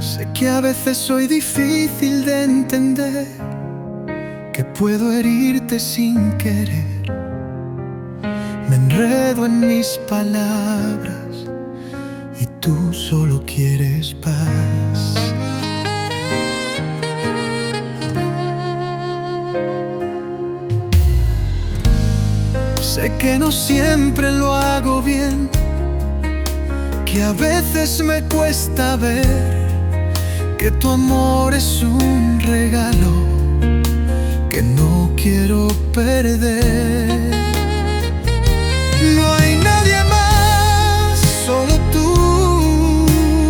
Sé que a veces soy difícil de entender, que puedo herirte sin querer. Me enredo en mis palabras y tú solo quieres paz. Sé que no siempre lo hago bien, que a veces me cuesta ver que tu amor es un regalo que no quiero perder. No hay nadie más, solo tú,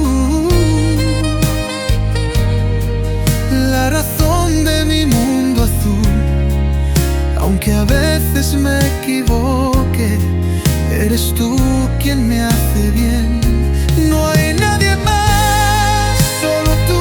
la razón de mi mundo azul. Aunque a veces me equivoque, eres tú quien me hace bien. No hay nadie más, solo tú.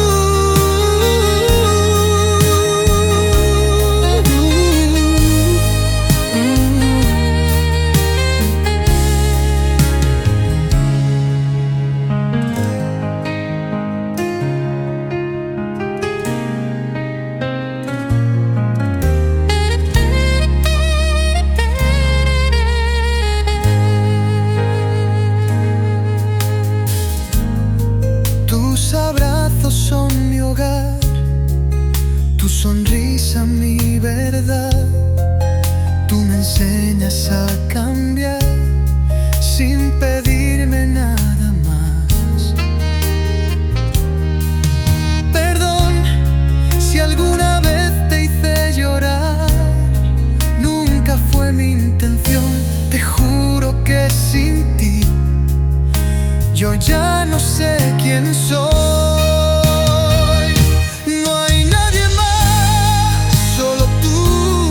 Tus abrazos son mi hogar, tu sonrisa mi verdad. Tú me enseñas a cambiar sin pedirme nada más. Perdón si alguna vez te hice llorar, nunca fue mi intención. Te juro que sin ti yo ya no sé quién soy. No hay nadie más, solo tú,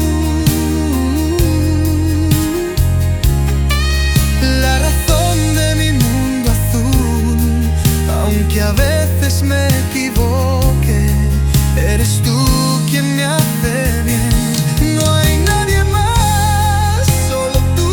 la razón de mi mundo azul. Aunque a veces me equivoque, eres tú quien me hace bien. No hay nadie más, solo tú.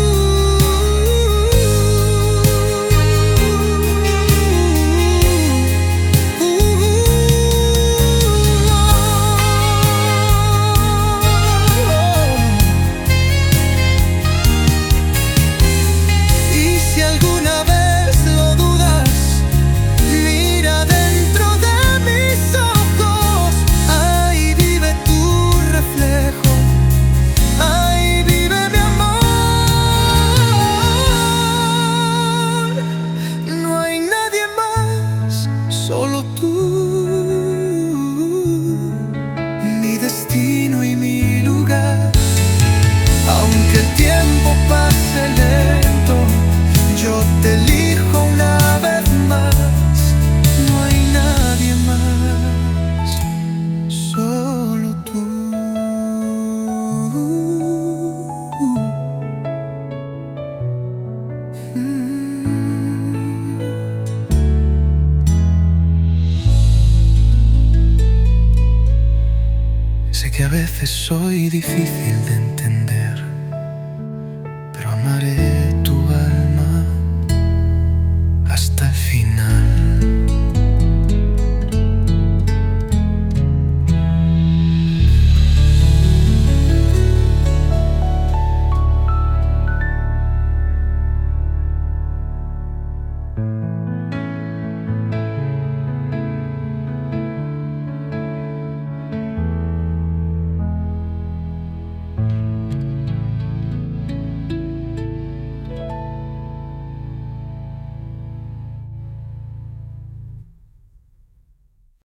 Solo tú, mi destino y mi lugar. Aunque el tiempo pase lento, yo te elijo una vez más. No hay nadie más, solo tú. Sé que a veces soy difícil de